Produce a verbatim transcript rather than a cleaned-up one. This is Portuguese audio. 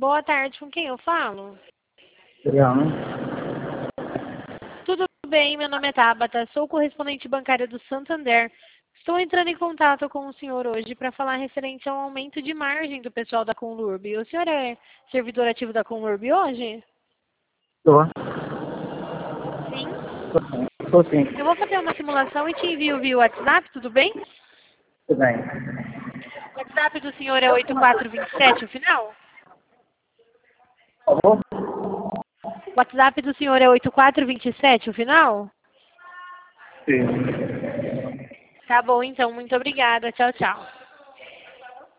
Boa tarde, com quem eu falo? Adriano. Tudo bem, meu nome é Tabata, sou correspondente bancária do Santander. Estou entrando em contato com o senhor hoje para falar referente ao aumento de margem do pessoal da Conlurb. O senhor é servidor ativo da Conlurb hoje? Estou. Sim. Estou sim. Eu vou fazer uma simulação e te envio via WhatsApp, tudo bem? Tudo bem. O WhatsApp do senhor é oito quatro dois sete, o final? Por favor? O WhatsApp do senhor é oito quatro dois sete, o final? Sim. Tá bom, então. Muito obrigada. Tchau, tchau.